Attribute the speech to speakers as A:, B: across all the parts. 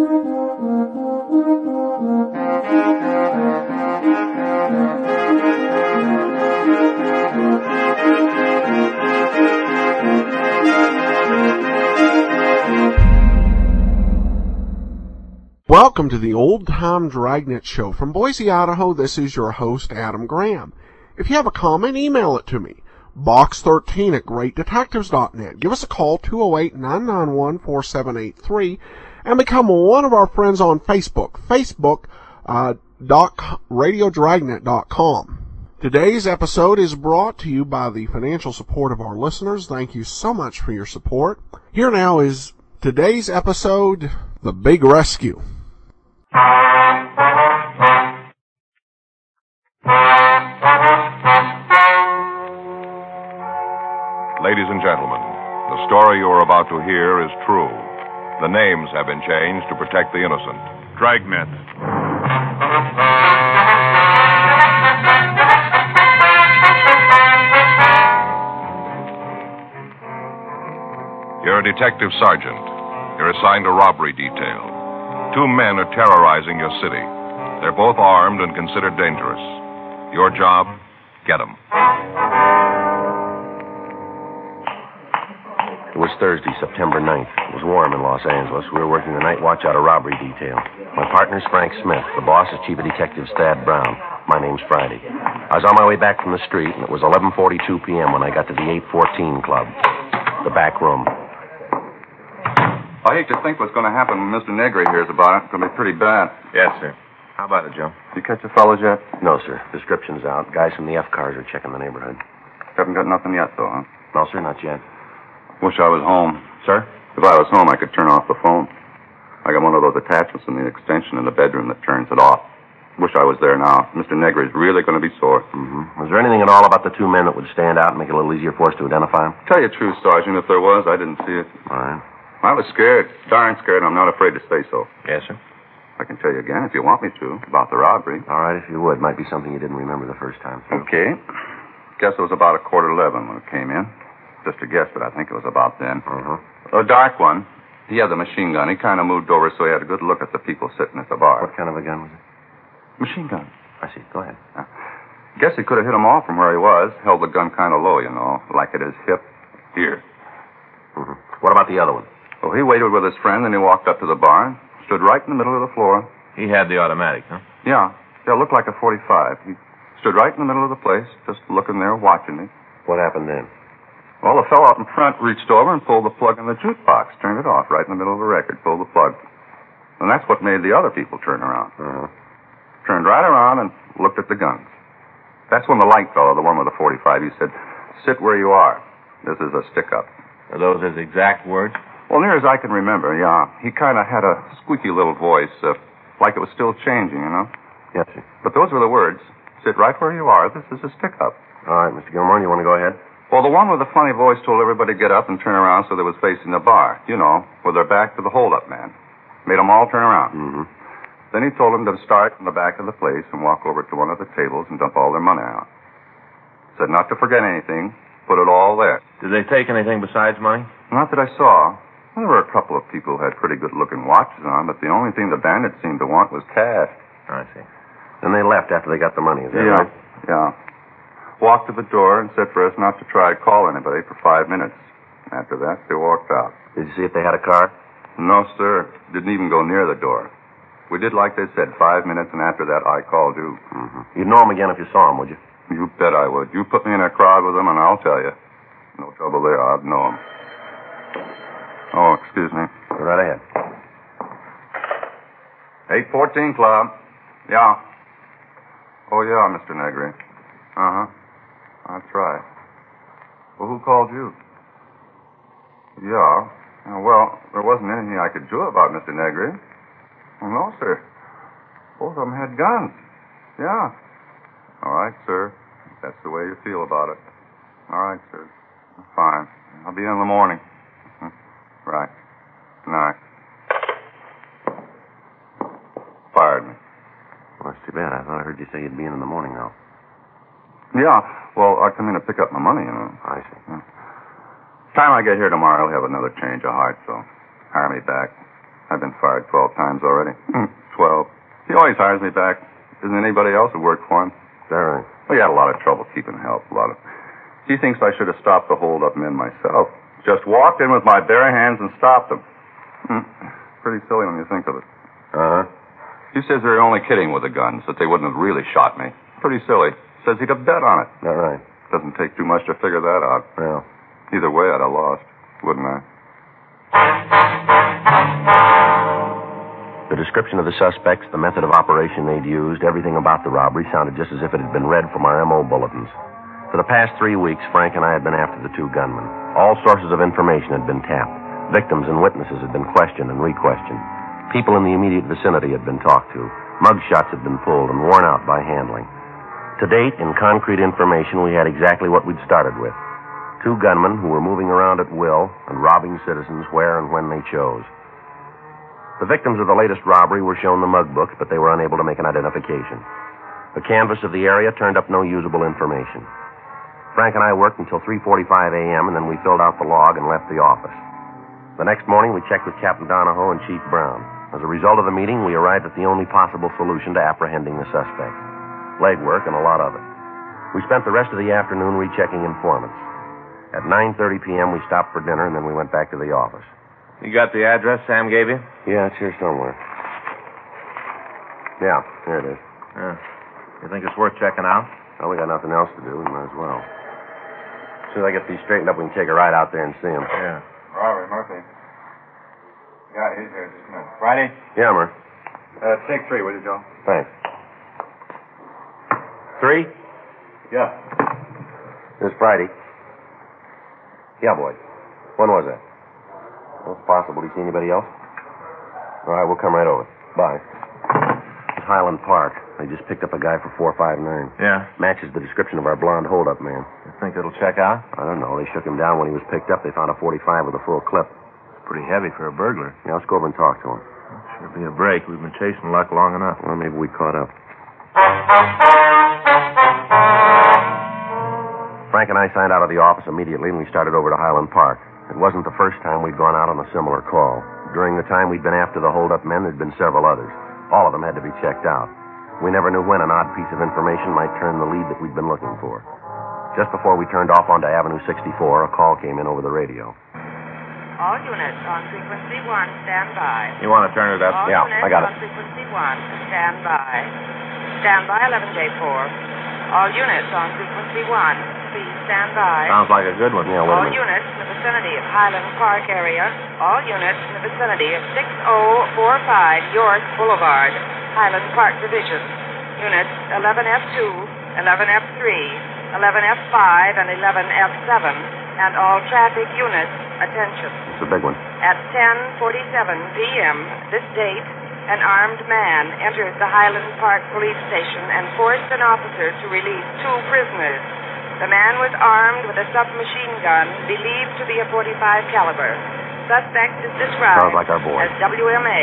A: Welcome to the Old Time Dragnet Show. From Boise, Idaho, this is your host, Adam Graham. If you have a comment, email it to me. Box13 at greatdetectives.net. Give us a call, 208-991-4783, and become one of our friends on Facebook, facebook.radiodragnet.com. Today's episode is brought to you by the financial support of our listeners. Thank you so much for your support. Here now is today's episode, The Big Rescue.
B: Ladies and gentlemen, the story you are about to hear is true. The names have been changed to protect the innocent.
C: Dragnet.
B: You're a detective sergeant. You're assigned a robbery detail. 2 men are terrorizing your city. They're both armed and considered dangerous. Your job, get them.
D: It was Thursday, September 9th. It was warm in Los Angeles. We were working the night watch out of robbery detail. My partner's Frank Smith. The boss is Chief of Detectives Thad Brown. My name's Friday. I was on my way back from the street, and it was 11:42 p.m. when I got to the 814 Club, the back room.
E: I hate to think what's going to happen when Mr. Negri hears about it. It's going to be pretty bad.
C: Yes, sir. How about it, Joe?
E: You catch the fellows yet?
D: No, sir. Description's out. Guys from the F cars are checking the neighborhood.
E: Haven't got nothing yet, though, huh?
D: No, sir, not yet.
E: Wish I was home.
D: Sir?
E: If I was home, I could turn off the phone. I got one of those attachments in the extension in the bedroom that turns it off. Wish I was there now. Mr. Negri's really going to be sore.
D: Mm-hmm. Was there anything at all about the 2 men that would stand out and make it a little easier for us to identify them?
E: Tell you the truth, Sergeant, if there was, I didn't see it.
D: All right.
E: I was scared. Darn scared. I'm not afraid to say so.
C: Yes, sir.
E: I can tell you again if you want me to about the robbery.
D: All right, if you would. Might be something you didn't remember the first time.
E: Okay. Guess it was about 11:15 when it came in. Just a guess, but I think it was about then.
D: Mm-hmm.
E: A dark one. He had the machine gun. He kind of moved over so he had a good look at the people sitting at the bar.
D: What kind of a gun was it?
E: Machine gun.
D: I see. Go ahead.
E: Guess he could have hit him off from where he was. Held the gun kind of low, you know, like at his hip. Here.
D: Mm-hmm. What about the other one?
E: Well, he waited with his friend, then he walked up to the bar and stood right in the middle of the floor.
C: He had the automatic, huh?
E: Yeah. It looked like a .45. He stood right in the middle of the place, just looking there, watching me.
D: What happened then?
E: Well, the fellow out in front reached over and pulled the plug in the jukebox, turned it off right in the middle of the record, pulled the plug. And that's what made the other people turn around.
D: Mm-hmm.
E: Turned right around and looked at the guns. That's when the light fellow, the one with the .45, he said, "Sit where you are. This is a stick-up."
C: Are those his exact words?
E: Well, near as I can remember, yeah. He kind of had a squeaky little voice, like it was still changing, you know.
D: Yes, sir.
E: But those were the words. "Sit right where you are. This is a stick-up."
D: All right, Mr. Gilmore, you want to go ahead?
E: Well, the one with the funny voice told everybody to get up and turn around so they was facing the bar. You know, with their back to the hold-up man. Made them all turn around.
D: Mm-hmm.
E: Then he told them to start in the back of the place and walk over to one of the tables and dump all their money out. Said not to forget anything. Put it all there.
C: Did they take anything besides money?
E: Not that I saw. There were a couple of people who had pretty good-looking watches on, but the only thing the bandits seemed to want was cash.
C: I see.
D: Then they left after they got the money, is that right?
E: Yeah. Walked to the door and said for us not to try to call anybody for 5 minutes. After that, they walked out.
D: Did you see if they had a car?
E: No, sir. Didn't even go near the door. We did like they said, 5 minutes, and after that, I called you.
D: Mm-hmm. You'd know him again if you saw him, would you?
E: You bet I would. You put me in a crowd with them, and I'll tell you. No trouble there. I'd know them. Oh, excuse me.
D: Go right ahead.
E: 814 Club. Yeah. Oh, yeah, Mr. Negri. Uh-huh. That's right. Well, who called you? Yeah. Well, there wasn't anything I could do about Mr. Negri. Well, no, sir. Both of them had guns. Yeah. All right, sir. If that's the way you feel about it. All right, sir. Fine. I'll be in the morning. Right. Good night. Fired me.
D: Well, that's too bad. I thought I heard you say you'd be in the morning, though.
E: Yeah. Well, I come in to pick up my money, you know.
D: I see.
E: Time I get here tomorrow, I'll have another change of heart, so hire me back. I've been fired 12 times already. 12. He always hires me back. Isn't anybody else who worked for him?
D: All right.
E: Well, he had a lot of trouble keeping help. He thinks I should have stopped the hold-up men myself. Just walked in with my bare hands and stopped them. Pretty silly when you think of it.
D: Uh-huh.
E: He says they're only kidding with the guns, that they wouldn't have really shot me. Pretty silly. Says he'd have bet on it.
D: All right.
E: Doesn't take too much to figure that out.
D: Well.
E: Either way, I'd have lost, wouldn't I?
D: The description of the suspects, the method of operation they'd used, everything about the robbery sounded just as if it had been read from our M.O. bulletins. For the past 3 weeks, Frank and I had been after the two gunmen. All sources of information had been tapped. Victims and witnesses had been questioned and re-questioned. People in the immediate vicinity had been talked to. Mug shots had been pulled and worn out by handling. To date, in concrete information, we had exactly what we'd started with. Two gunmen who were moving around at will and robbing citizens where and when they chose. The victims of the latest robbery were shown the mug books, but they were unable to make an identification. The canvass of the area turned up no usable information. Frank and I worked until 3:45 a.m., and then we filled out the log and left the office. The next morning, we checked with Captain Donahoe and Chief Brown. As a result of the meeting, we arrived at the only possible solution to apprehending the suspect. Legwork and a lot of it. We spent the rest of the afternoon rechecking informants. At 9:30 p.m., we stopped for dinner, and then we went back to the office.
C: You got the address Sam gave you?
D: Yeah, it's here somewhere. Yeah, here it is.
C: Yeah. You think it's worth checking out?
D: Well, we got nothing else to do. We might as well. As soon as I get these straightened up, we can take a ride out there and see him.
C: Yeah.
E: Robert Murphy. Yeah, he's here. Just a minute. Friday?
D: Yeah, Mur.
E: Take 3, will you, Joe?
D: Thanks. 3?
E: Yeah.
D: This Friday. Yeah, boy. When was that? Well, it's possible. Do you see anybody else? All right, we'll come right over. Bye. It's Highland Park. They just picked up a guy for 459.
C: Yeah?
D: Matches the description of our blonde hold-up man.
C: You think it'll check out?
D: I don't know. They shook him down when he was picked up. They found a 45 with a full clip.
C: Pretty heavy for a burglar.
D: Yeah, let's go over and talk to him.
C: Sure be a break. We've been chasing luck long enough.
D: Well, maybe we caught up. Frank and I signed out of the office immediately, and we started over to Highland Park. It wasn't the first time we'd gone out on a similar call. During the time we'd been after the hold-up men, there'd been several others. All of them had to be checked out. We never knew when an odd piece of information might turn the lead that we'd been looking for. Just before we turned off onto Avenue 64, a call came in over the radio.
F: All units on frequency 1, stand by.
C: You want to turn it up?
F: All
D: Yeah,
F: units
D: I got it.
F: on frequency 1, stand by. Stand by 11J4. All units on frequency 1, please stand by.
C: Sounds like a good one.
D: Yeah, wait a
F: All
D: minute.
F: units in the vicinity of Highland Park area. All units in the vicinity of 6045 York Boulevard, Highland Park Division. Units 11F2, 11F3, 11F5, and 11F7. And all traffic units, attention.
D: It's a big one.
F: At 10:47 p.m. this date, an armed man entered the Highland Park Police Station and forced an officer to release 2 prisoners. The man was armed with a submachine gun believed to be a .45 caliber. Suspect is described
D: Sounds like our boy.
F: as WMA.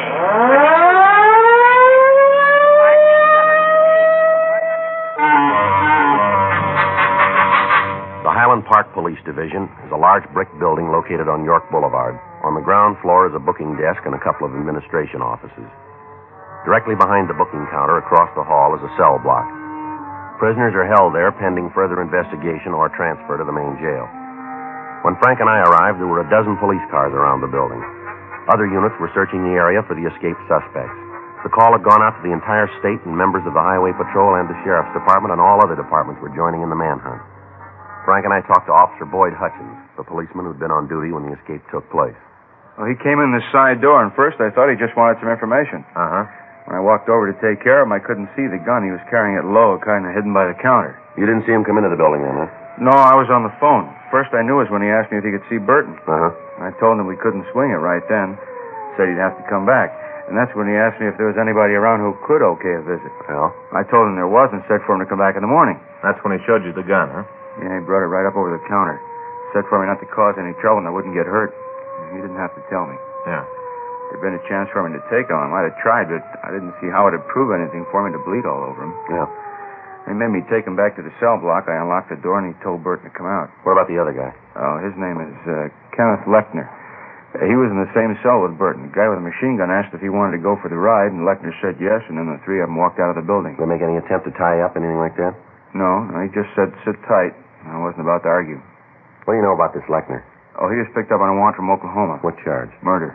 D: The Highland Park Police Division is a large brick building located on York Boulevard. On the ground floor is a booking desk and a couple of administration offices. Directly behind the booking counter across the hall is a cell block. Prisoners are held there pending further investigation or transfer to the main jail. When Frank and I arrived, there were a dozen police cars around the building. Other units were searching the area for the escaped suspects. The call had gone out to the entire state, and members of the Highway Patrol and the Sheriff's Department and all other departments were joining in the manhunt. Frank and I talked to Officer Boyd Hutchins, the policeman who'd been on duty when the escape took place.
G: Well, he came in the side door, and first I thought he just wanted some information.
C: Uh-huh.
G: When I walked over to take care of him, I couldn't see the gun. He was carrying it low, kind of hidden by the counter.
D: You didn't see him come into the building then, huh?
G: No, I was on the phone. First I knew was when he asked me if he could see Burton.
D: Uh-huh.
G: I told him we couldn't swing it right then. Said he'd have to come back. And that's when he asked me if there was anybody around who could okay a visit.
D: Well?
G: I told him there was and said for him to come back in the morning.
C: That's when he showed you the gun, huh?
G: Yeah, he brought it right up over the counter. Said for me not to cause any trouble and I wouldn't get hurt. He didn't have to tell me.
C: Yeah.
G: If there'd been a chance for me to take him, I might have tried, but I didn't see how it'd prove anything for me to bleed all over him.
D: Yeah.
G: He made me take him back to the cell block. I unlocked the door, and he told Burton to come out.
D: What about the other guy?
G: Oh, his name is Kenneth Lechner. He was in the same cell with Burton. The guy with the machine gun asked if he wanted to go for the ride, and Lechner said yes, and then the three of them walked out of the building.
D: Did they make any attempt to tie you up, anything like that?
G: No, he just said sit tight. I wasn't about to argue.
D: What do you know about this Lechner?
G: Oh, he was picked up on a warrant from Oklahoma.
D: What charge?
G: Murder.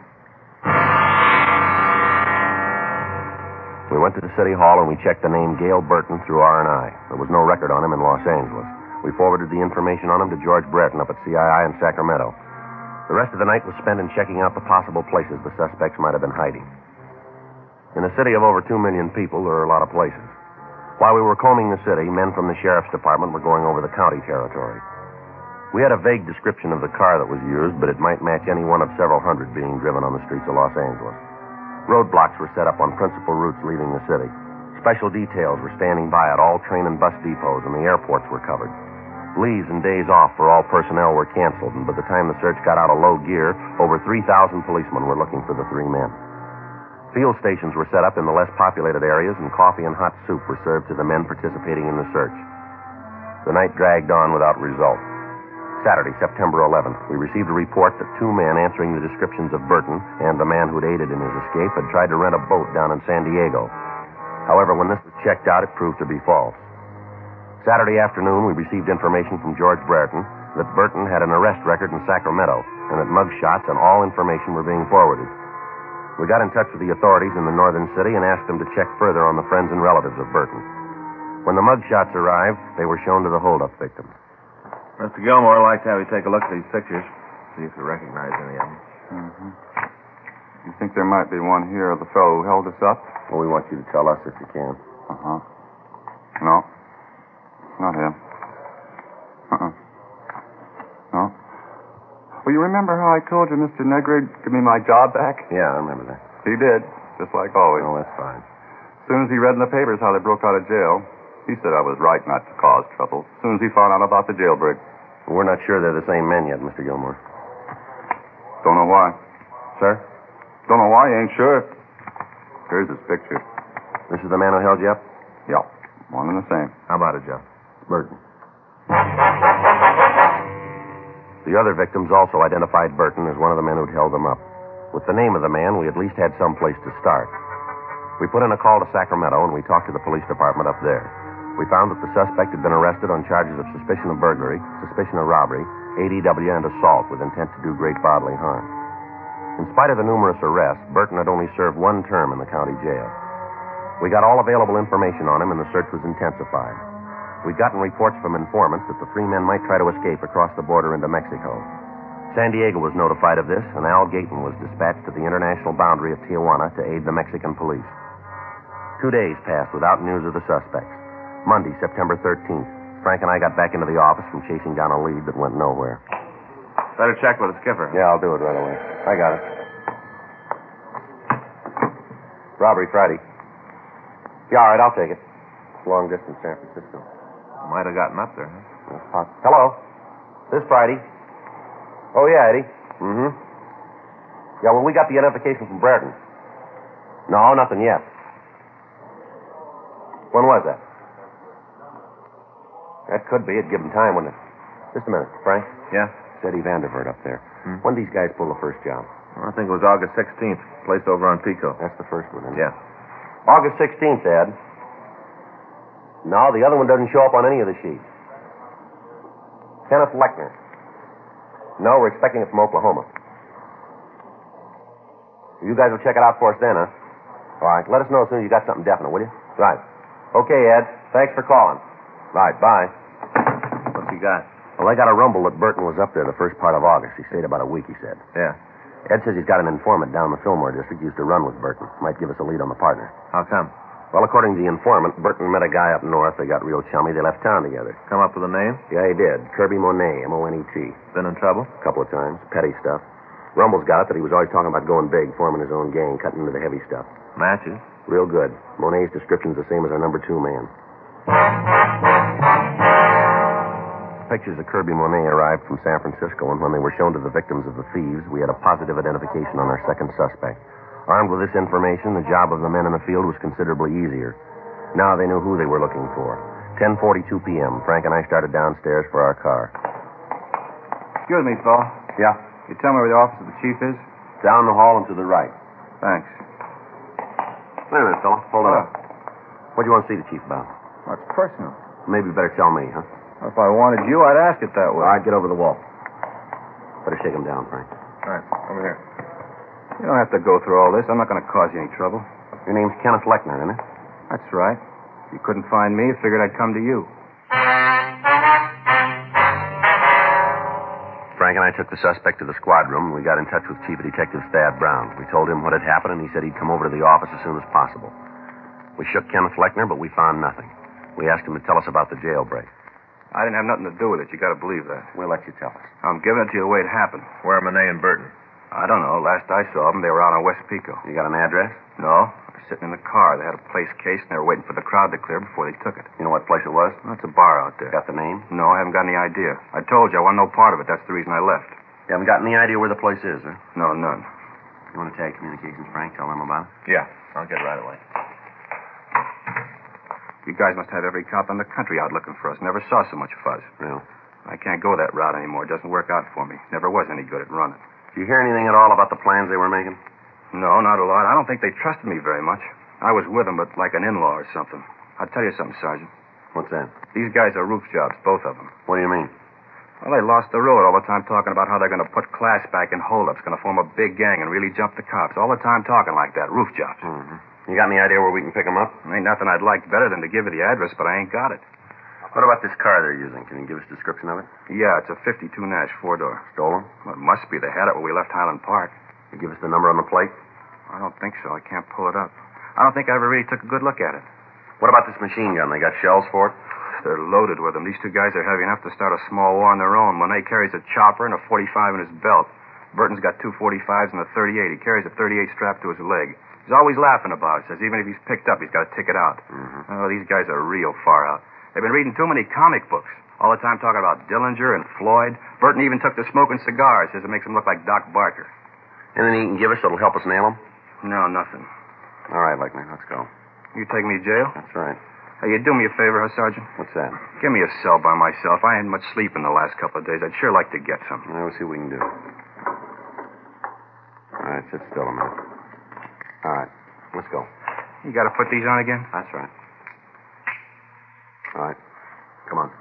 D: We went to the city hall and we checked the name Gail Burton through R&I. There was no record on him in Los Angeles. We forwarded the information on him to George Brereton up at CII in Sacramento. The rest of the night was spent in checking out the possible places the suspects might have been hiding. In a city of over 2 million people, there are a lot of places. While we were combing the city, men from the sheriff's department were going over the county territory. We had a vague description of the car that was used, but it might match any one of several hundred being driven on the streets of Los Angeles. Roadblocks were set up on principal routes leaving the city. Special details were standing by at all train and bus depots, and the airports were covered. Leaves and days off for all personnel were canceled, and by the time the search got out of low gear, over 3,000 policemen were looking for the three men. Field stations were set up in the less populated areas, and coffee and hot soup were served to the men participating in the search. The night dragged on without result. Saturday, September 11th, we received a report that two men answering the descriptions of Burton and the man who'd aided in his escape had tried to rent a boat down in San Diego. However, when this was checked out, it proved to be false. Saturday afternoon, we received information from George Brereton that Burton had an arrest record in Sacramento and that mug shots and all information were being forwarded. We got in touch with the authorities in the northern city and asked them to check further on the friends and relatives of Burton. When the mug shots arrived, they were shown to the holdup victims.
C: Mr. Gilmore, I'd like to have you take a look at these pictures, see if you recognize any of them.
E: Mm-hmm. You think there might be one here of the fellow who held us up?
D: Well, we want you to tell us if you can.
E: Uh-huh. No. Not him. No. Well, you remember how I told you Mr. Negri give me my job back?
D: Yeah, I remember that.
E: He did, just like always.
D: Oh, that's fine.
E: As soon as he read in the papers how they broke out of jail, he said I was right not to cause trouble. As soon as he found out about the jailbreak.
D: We're not sure they're the same men yet, Mr. Gilmore.
E: Don't know why.
D: Sir?
E: Don't know why, you ain't sure. Here's his picture.
D: This is the man who held you up?
E: Yeah, one and the same.
C: How about it, Joe?
D: Burton. The other victims also identified Burton as one of the men who'd held them up. With the name of the man, we at least had some place to start. We put in a call to Sacramento, and we talked to the police department up there. We found that the suspect had been arrested on charges of suspicion of burglary, suspicion of robbery, ADW, and assault with intent to do great bodily harm. In spite of the numerous arrests, Burton had only served one term in the county jail. We got all available information on him, and the search was intensified. We'd gotten reports from informants that the three men might try to escape across the border into Mexico. San Diego was notified of this, and Al Gayton was dispatched to the international boundary of Tijuana to aid the Mexican police. 2 days passed without news of the suspects. Monday, September 13th, Frank and I got back into the office from chasing down a lead that went nowhere.
C: Better check with the skipper.
D: Yeah, I'll do it right away. I got it. Robbery Friday. Yeah, all right, I'll take it. Long distance San Francisco.
C: Might have gotten up there, huh?
D: Hello. This Friday. Oh, yeah, Eddie. Mm-hmm. Yeah, well, we got the identification from Brereton. No, nothing yet. When was that? That could be. It'd give him time, wouldn't it? Just a minute, Frank.
C: Yeah?
D: It's Eddie Vandervert up there. When did these guys pull the first job?
C: Well, I think it was August 16th. Place over on Pico.
D: That's the first one, isn't it?
C: Yeah.
D: August 16th, Ed. No, the other one doesn't show up on any of the sheets. Kenneth Lechner. No, we're expecting it from Oklahoma. You guys will check it out for us then, huh? All right, let us know as soon as you got something definite, will you? Right. Okay, Ed. Thanks for calling. Right, bye.
C: What's he got?
D: Well, I got a rumble that Burton was up there the first part of August. He stayed about a week, he said.
C: Yeah.
D: Ed says he's got an informant down in the Fillmore district used to run with Burton. Might give us a lead on the partner.
C: How come?
D: Well, according to the informant, Burton met a guy up north. They got real chummy. They left town together.
C: Come up with a name?
D: Yeah, he did. Kirby Monet, Monet.
C: Been in trouble?
D: A couple of times. Petty stuff. Rumble's got it that he was always talking about going big, forming his own gang, cutting into the heavy stuff.
C: Matches?
D: Real good. Monet's description's the same as our number 2 man. Pictures of Kirby Monet arrived from San Francisco, and when they were shown to the victims of the thieves, we had a positive identification on our second suspect. Armed with this information, the job of the men in the field was considerably easier. Now they knew who they were looking for. 10:42 p.m., Frank and I started downstairs for our car.
C: Excuse me, Phil.
D: Yeah?
C: You tell me where the office of the chief is?
D: Down the hall and to the right.
C: Thanks.
D: Wait a minute, fella. Hold it up. What do you want to see the chief about?
C: That's personal.
D: Maybe you better tell me, huh?
C: If I wanted you, I'd ask it that way.
D: All right, get over the wall. Better shake him down, Frank.
C: All right, over here. You don't have to go through all this. I'm not going to cause you any trouble.
D: Your name's Kenneth Lechner, isn't it?
C: That's right. If you couldn't find me, I figured I'd come to you.
D: Frank and I took the suspect to the squad room, and we got in touch with Chief Detective Thad Brown. We told him what had happened, and he said he'd come over to the office as soon as possible. We shook Kenneth Lechner, but we found nothing. We asked him to tell us about the jailbreak.
C: I didn't have nothing to do with it. You got to believe that.
D: We'll let you tell us.
C: I'm giving it to you the way it happened.
E: Where are Monet and Burton?
C: I don't know. Last I saw them, they were out on West Pico.
D: You got an address?
C: No. They were sitting in the car. They had a place cased, and they were waiting for the crowd to clear before they took it.
D: You know what place it was?
C: That's a bar out there.
D: Got the name?
C: No, I haven't got any idea. I told you I want no part of it. That's the reason I left.
D: You haven't got any idea where the place is, huh?
C: No, none.
D: You want to tag communications, Frank? Tell them about it?
E: Yeah, I'll get right away.
C: You guys must have every cop in the country out looking for us. Never saw so much fuzz.
D: Yeah.
C: I can't go that route anymore. It doesn't work out for me. Never was any good at running.
D: Did you hear anything at all about the plans they were making?
C: No, not a lot. I don't think they trusted me very much. I was with them, but like an in-law or something. I'll tell you something, Sergeant.
D: What's that?
C: These guys are roof jobs, both of them.
D: What do you mean?
C: Well, they lost the road all the time talking about how they're going to put class back in holdups, going to form a big gang and really jump the cops. All the time talking like that. Roof jobs.
D: Mm-hmm. You got any idea where we can pick them up?
C: Ain't nothing I'd like better than to give you the address, but I ain't got it.
D: What about this car they're using? Can you give us a description of it?
C: Yeah, it's a 52 Nash, 4-door.
D: Stolen?
C: Well, it must be. They had it when we left Highland Park.
D: You give us the number on the plate?
C: I don't think so. I can't pull it up. I don't think I ever really took a good look at it.
D: What about this machine gun? They got shells for it?
C: They're loaded with them. These two guys are heavy enough to start a small war on their own. Monet carries a chopper and a 45 in his belt. Burton's got two 45s and a 38. He carries a 38 strapped to his leg. He's always laughing about it. Says even if he's picked up, he's got to tick it out.
D: Mm-hmm.
C: Oh, these guys are real far out. They've been reading too many comic books. All the time talking about Dillinger and Floyd. Burton even took to smoking cigars. Says it makes him look like Doc Barker.
D: Anything you can give us that'll help us nail them?
C: No, nothing.
D: All right, Lechner, let's go.
C: You take me to jail?
D: That's right.
C: Hey, you do me a favor, huh, Sergeant?
D: What's that?
C: Give me a cell by myself. I hadn't much sleep in the last couple of days. I'd sure like to get some.
D: We'll see what we can do. All right, sit still a minute. All right, let's go.
C: You got to put these on again?
D: That's right. All right, come on.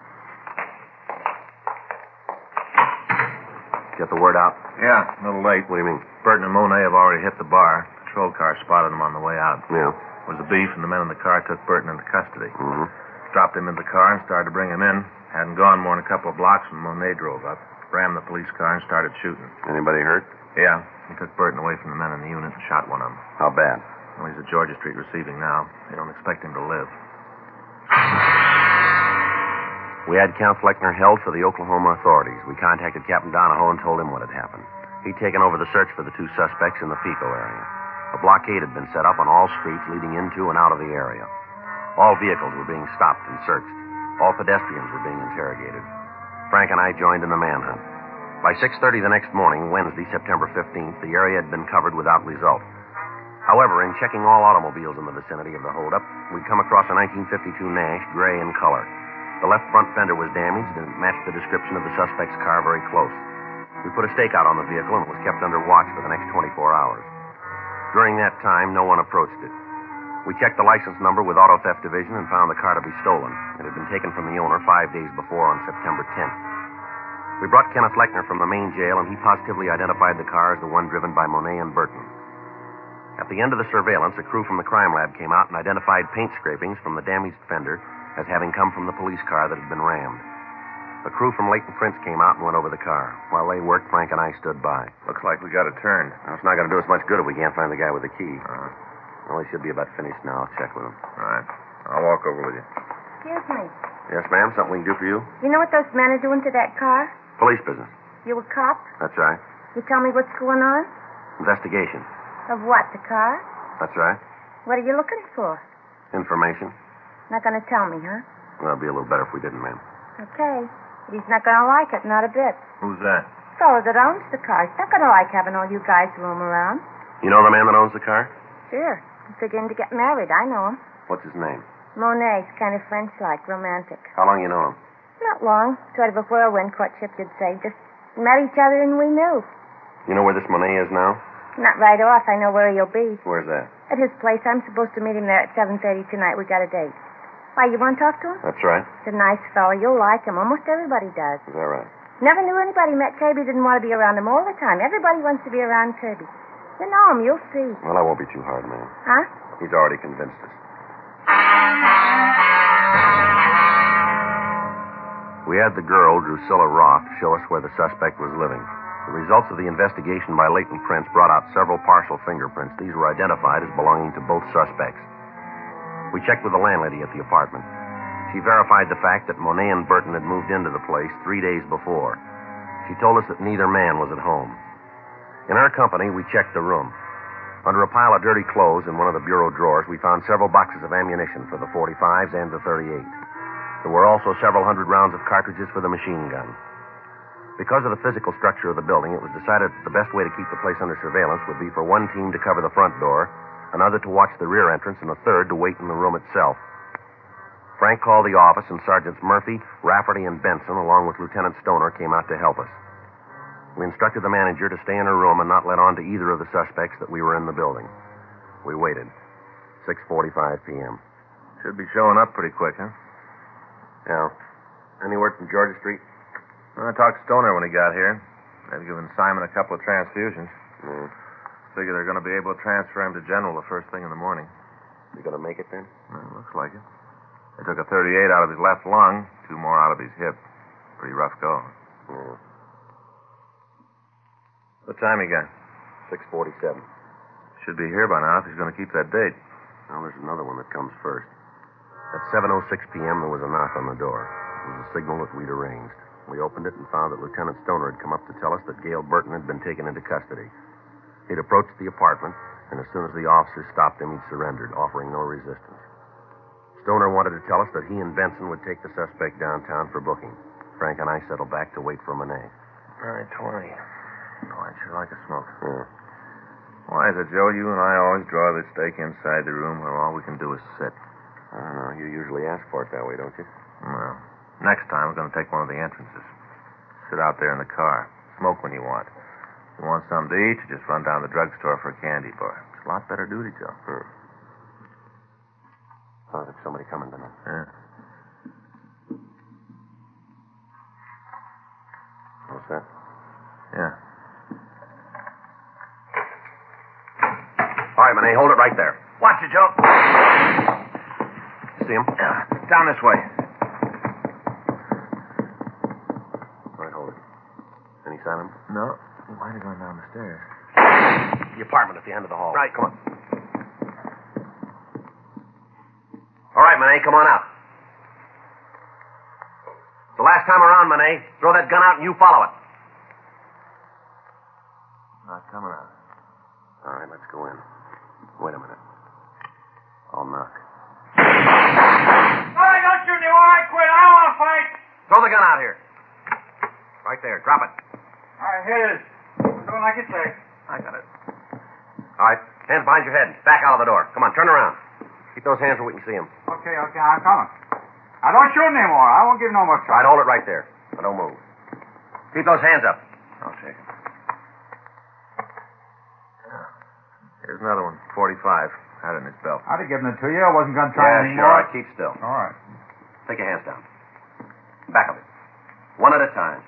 D: Get the word out?
E: Yeah, a little late.
D: What do you mean?
E: Burton and Monet have already hit the bar. Patrol car spotted them on the way out.
D: Yeah.
E: It was a beef, and the men in the car took Burton into custody.
D: Mm-hmm.
E: Dropped him in the car and started to bring him in. Hadn't gone more than a couple of blocks when Monet drove up, rammed the police car, and started shooting.
D: Anybody hurt?
E: Yeah, he took Burton away from the men in the unit and shot one of them.
D: How bad?
E: Well, he's at Georgia Street receiving now. They don't expect him to live.
D: We had Count Fleckner held for the Oklahoma authorities. We contacted Captain Donahoe and told him what had happened. He'd taken over the search for the two suspects in the Pico area. A blockade had been set up on all streets leading into and out of the area. All vehicles were being stopped and searched. All pedestrians were being interrogated. Frank and I joined in the manhunt. By 6:30 the next morning, Wednesday, September 15th, the area had been covered without result. However, in checking all automobiles in the vicinity of the holdup, we'd come across a 1952 Nash, gray in color. The left front fender was damaged and it matched the description of the suspect's car very close. We put a stakeout on the vehicle and it was kept under watch for the next 24 hours. During that time, no one approached it. We checked the license number with Auto Theft Division and found the car to be stolen. It had been taken from the owner 5 days before on September 10th. We brought Kenneth Lechner from the main jail, and he positively identified the car as the one driven by Monet and Burton. At the end of the surveillance, a crew from the crime lab came out and identified paint scrapings from the damaged fender as having come from the police car that had been rammed. A crew from Leighton Prince came out and went over the car. While they worked, Frank and I stood by.
E: Looks like we got it turned.
D: Now, it's not going to do us much good if we can't find the guy with the key. Well, he should be about finished now. I'll check with him.
E: All right. I'll walk over with you.
H: Excuse me.
D: Yes, ma'am? Something we can do for you?
H: You know what those men are doing to that car?
D: Police business.
H: You a cop?
D: That's right.
H: You tell me what's going on?
D: Investigation.
H: Of what, the car?
D: That's right.
H: What are you looking for?
D: Information.
H: Not going to tell me, huh?
D: Well, it'd be a little better if we didn't, ma'am.
H: Okay. But he's not going to like it, not a bit.
E: Who's that?
H: The fellow that owns the car. He's not going to like having all you guys roam around.
D: You know the man that owns the car?
H: Sure. I'm figuring to get married. I know him.
D: What's his name?
H: Monet's kind of French-like, romantic.
D: How long you know him?
H: Not long. Sort of a whirlwind courtship, you'd say. Just met each other and we knew.
D: You know where this Monet is now?
H: Not right off. I know where he'll be.
D: Where's that?
H: At his place. I'm supposed to meet him there at 7:30 tonight. We got a date. Why, you want to talk to him?
D: That's right.
H: He's a nice fellow. You'll like him. Almost everybody does.
D: Is that right?
H: Never knew anybody met Kirby didn't want to be around him all the time. Everybody wants to be around Kirby. You know him. You'll see.
D: Well, I won't be too hard, man.
H: Huh?
D: He's already convinced us. We had the girl, Drusilla Roth, show us where the suspect was living. The results of the investigation by latent prints brought out several partial fingerprints. These were identified as belonging to both suspects. We checked with the landlady at the apartment. She verified the fact that Monet and Burton had moved into the place 3 days before. She told us that neither man was at home. In our company, we checked the room. Under a pile of dirty clothes in one of the bureau drawers, we found several boxes of ammunition for the .45s and the .38. There were also several hundred rounds of cartridges for the machine gun. Because of the physical structure of the building, it was decided that the best way to keep the place under surveillance would be for one team to cover the front door, another to watch the rear entrance, and a third to wait in the room itself. Frank called the office, and Sergeants Murphy, Rafferty, and Benson, along with Lieutenant Stoner, came out to help us. We instructed the manager to stay in her room and not let on to either of the suspects that we were in the building. We waited. 6:45 p.m.
G: Should be showing up pretty quick, huh?
D: Yeah. Any word from Georgia Street?
G: I talked to Stoner when he got here. They've given Simon a couple of transfusions. Figure they're going to be able to transfer him to General the first thing in the morning.
D: You going to make it then?
G: Well, looks like it. They took a .38 out of his left lung, 2 more out of his hip. Pretty rough go.
D: Yeah.
G: What time he got?
D: 6:47.
G: Should be here by now if he's going to keep that date.
D: Now, there's another one that comes first. At 7:06 p.m., there was a knock on the door. It was a signal that we'd arranged. We opened it and found that Lieutenant Stoner had come up to tell us that Gail Burton had been taken into custody. He'd approached the apartment, and as soon as the officers stopped him, he'd surrendered, offering no resistance. Stoner wanted to tell us that he and Benson would take the suspect downtown for booking. Frank and I settled back to wait for Monet.
G: 9:20. Oh, I'd sure like a smoke.
D: Yeah.
G: Why is it, Joe, you and I always draw the stake inside the room where all we can do is sit?
D: I don't know. You usually ask for it that way, don't you?
G: Well, next time we're going to take one of the entrances. Sit out there in the car. Smoke when you want. If you want something to eat, you just run down to the drugstore for a candy bar. It's a lot better duty, Joe.
D: Oh, there's somebody coming tonight.
G: Yeah.
D: What's that?
G: Yeah.
D: All right, Monet, hold it right there.
G: Watch it, Joe.
D: See him?
G: Down this way.
D: All right, hold it. Any sign of him?
G: No. He might have gone down the stairs.
D: The apartment at the end of the hall.
G: Right.
D: Come on. All right, Monet, come on out. It's the last time around, Monet. Throw that gun out and you follow it.
G: Not coming out.
D: All right, let's go in. Wait a minute. I'll knock.
I: Hey, don't shoot me while I quit. I don't want to fight.
D: Throw the gun out here. Right there. Drop it.
I: All right, here it is. Doing like you say.
D: I got it. All right. Hands behind your head. Back out of the door. Come on, turn around. Keep those hands where we can see them.
I: Okay, I'm coming. Now, don't shoot anymore. I won't give no more
D: All right,
I: trouble.
D: hold it right there. Now, don't move. Keep those hands up.
G: I'll take it. Here's another one. 45. Had it in his belt.
I: I'd have given it to you. I wasn't going to try
D: Yeah,
I: anymore.
D: sure. All right, keep still.
I: All right.
D: Take your hands down. Back of it. One at a time.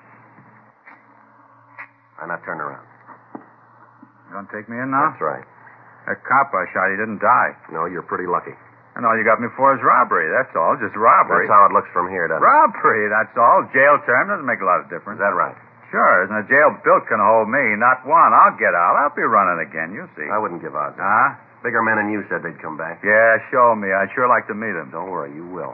D: And now turn around.
I: You going to take me in now?
D: That's right.
I: That cop I shot, he didn't die.
D: No, you're pretty lucky.
I: And all you got me for is robbery. That's all. Just robbery.
D: That's how it looks from here, doesn't it?
I: Robbery, that's all. Jail term doesn't make a lot of difference.
D: Is that right?
I: Sure. Isn't a jail built can hold me? Not one. I'll get out. I'll be running again. You'll see.
D: I wouldn't give odds.
I: Huh?
D: Bigger men than you said they'd come back.
I: Yeah, show me. I'd sure like to meet him.
D: Don't worry, you will.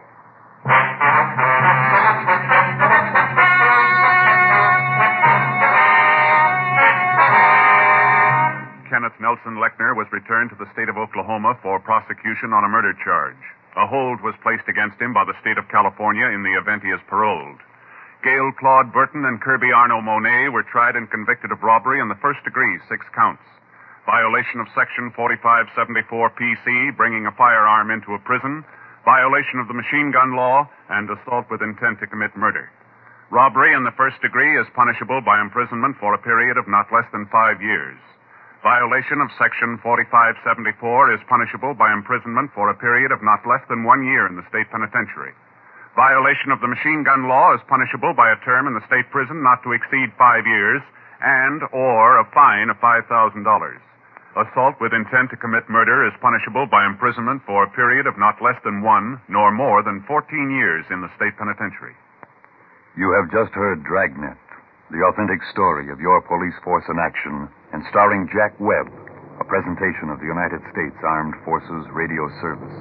J: Kenneth Nelson Lechner was returned to the state of Oklahoma for prosecution on a murder charge. A hold was placed against him by the state of California in the event he is paroled. Gail Claude Burton and Kirby Arno Monet were tried and convicted of robbery in the first degree, 6 counts. Violation of Section 4574 PC, bringing a firearm into a prison, violation of the machine gun law, and assault with intent to commit murder. Robbery in the first degree is punishable by imprisonment for a period of not less than 5 years. Violation of Section 4574 is punishable by imprisonment for a period of not less than 1 year in the state penitentiary. Violation of the machine gun law is punishable by a term in the state prison not to exceed 5 years and/or a fine of $5,000. Assault with intent to commit murder is punishable by imprisonment for a period of not less than 1 nor more than 14 years in the state penitentiary.
K: You have just heard Dragnet, the authentic story of your police force in action, and starring Jack Webb, a presentation of the United States Armed Forces Radio Service.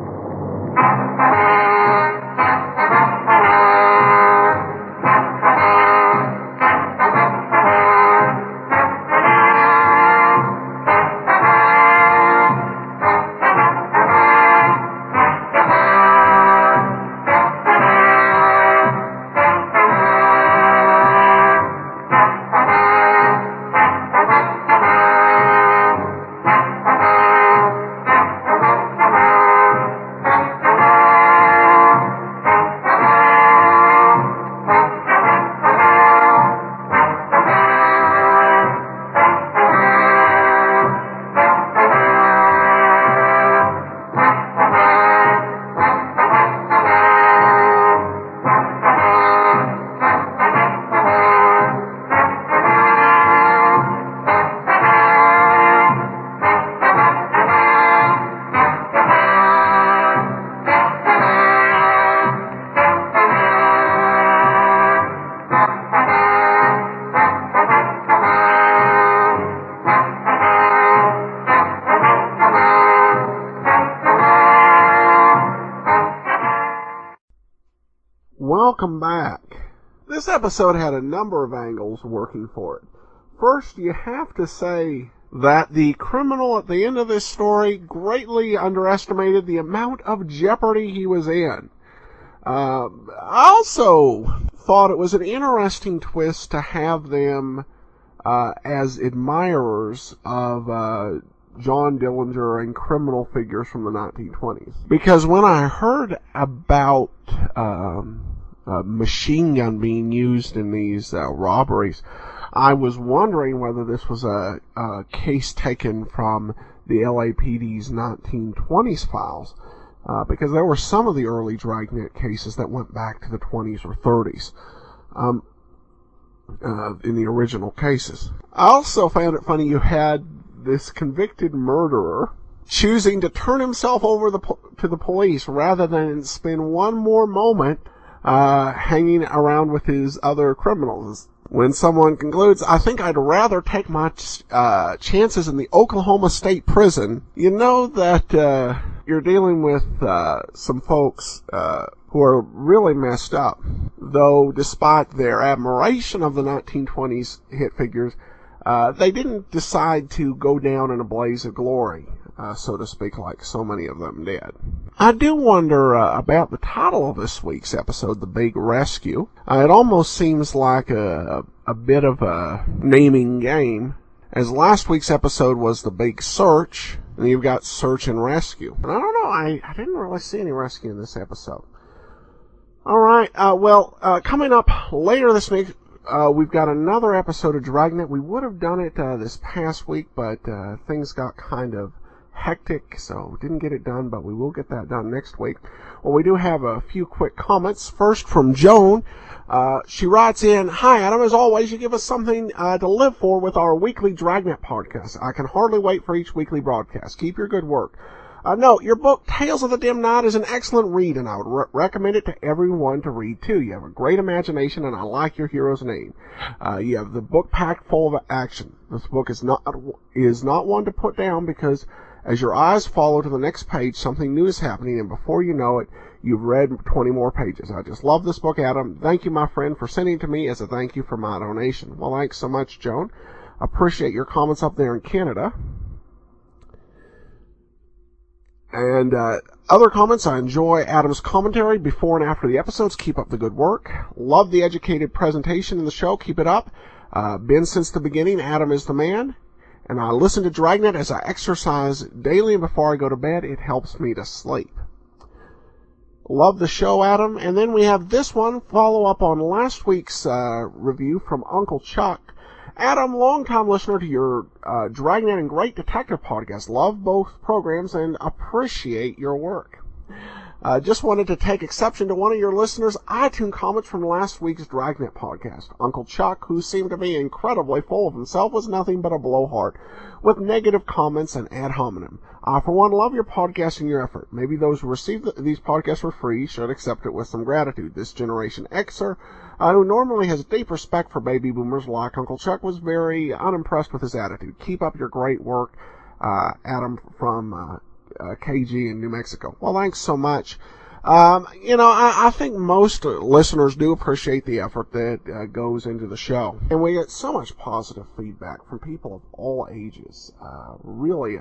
A: Welcome back. This episode had a number of angles working for it. First, you have to say that the criminal at the end of this story greatly underestimated the amount of jeopardy he was in. I also thought it was an interesting twist to have them as admirers of John Dillinger and criminal figures from the 1920s. Because when I heard about machine gun being used in these robberies, I was wondering whether this was a case taken from the LAPD's 1920s files, because there were some of the early Dragnet cases that went back to the 20s or 30s in the original cases. I also found it funny you had this convicted murderer choosing to turn himself over to the police rather than spend one more moment hanging around with his other criminals. When someone concludes, I think I'd rather take my chances in the Oklahoma State Prison, you know that you're dealing with some folks who are really messed up. Though, despite their admiration of the 1920s hit figures, they didn't decide to go down in a blaze of glory, so to speak, like so many of them did. I do wonder about the title of this week's episode, The Big Rescue. It almost seems like a bit of a naming game, as last week's episode was The Big Search, and you've got Search and Rescue. And I don't know, I didn't really see any rescue in this episode. Alright, coming up later this week, we've got another episode of Dragnet. We would have done it this past week, but things got kind of hectic, so didn't get it done, but we will get that done next week. Well, we do have a few quick comments. First from Joan. She writes in, Hi Adam, as always, you give us something to live for with our weekly Dragnet podcast. I can hardly wait for each weekly broadcast. Keep your good work. No, your book, Tales of the Dim Night, is an excellent read, and I would recommend it to everyone to read, too. You have a great imagination, and I like your hero's name. You have the book packed full of action. This book is not one to put down, because as your eyes follow to the next page, something new is happening, and before you know it, you've read 20 more pages. I just love this book, Adam. Thank you, my friend, for sending it to me as a thank you for my donation. Well, thanks so much, Joan. Appreciate your comments up there in Canada. And other comments, I enjoy Adam's commentary before and after the episodes. Keep up the good work. Love the educated presentation in the show. Keep it up. Been since the beginning. Adam is the man. And I listen to Dragnet as I exercise daily and before I go to bed. It helps me to sleep. Love the show, Adam. And then we have this one, follow up on last week's review from Uncle Chuck. Adam, longtime listener to your Dragnet and Great Detective podcast. Love both programs and appreciate your work. Just wanted to take exception to one of your listeners' iTunes comments from last week's Dragnet podcast. Uncle Chuck, who seemed to be incredibly full of himself, was nothing but a blowhard with negative comments and ad hominem. I, for one, love your podcast and your effort. Maybe those who receive these podcasts for free should accept it with some gratitude. This Generation Xer, who normally has deep respect for baby boomers like Uncle Chuck, was very unimpressed with his attitude. Keep up your great work, Adam from KG in New Mexico. Well, thanks so much. I think most listeners do appreciate the effort that goes into the show. And we get so much positive feedback from people of all ages. Really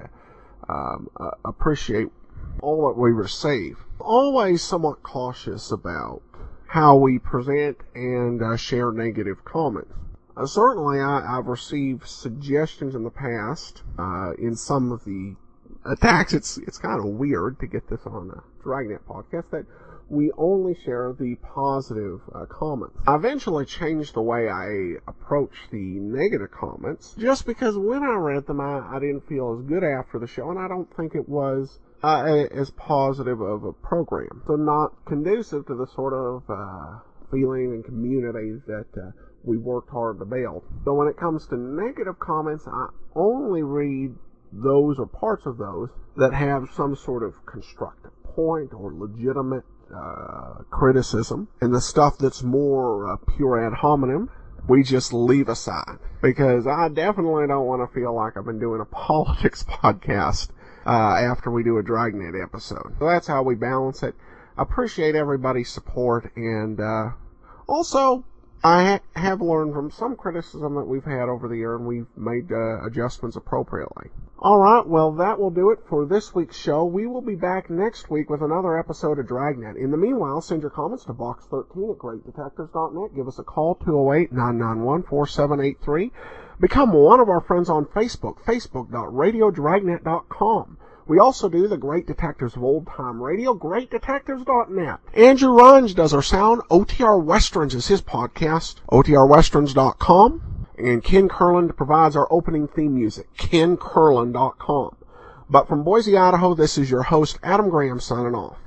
A: appreciate all that we receive. Always somewhat cautious about how we present and share negative comments. Certainly, I've received suggestions in the past in some of the attacks. It's kind of weird to get this on a Dragnet podcast that we only share the positive comments. I eventually changed the way I approach the negative comments just because when I read them, I didn't feel as good after the show, and I don't think it was as positive of a program. So not conducive to the sort of feeling and community that we worked hard to build. So when it comes to negative comments, I only read those or parts of those that have some sort of constructive point or legitimate criticism, and the stuff that's more pure ad hominem we just leave aside, because I definitely don't want to feel like I've been doing a politics podcast after we do a Dragnet episode. So that's how we balance it. I appreciate everybody's support, and also I have learned from some criticism that we've had over the year, and we've made adjustments appropriately. Alright, well, that will do it for this week's show. We will be back next week with another episode of Dragnet. In the meanwhile, send your comments to box13 at greatdetectives.net. Give us a call, 208-991-4783. Become one of our friends on Facebook, facebook.radiodragnet.com. We also do the Great Detectives of Old Time Radio, greatdetectives.net. Andrew Runge does our sound. OTR Westerns is his podcast, otrwesterns.com. And Ken Curland provides our opening theme music, kencurland.com. But from Boise, Idaho, this is your host, Adam Graham, signing off.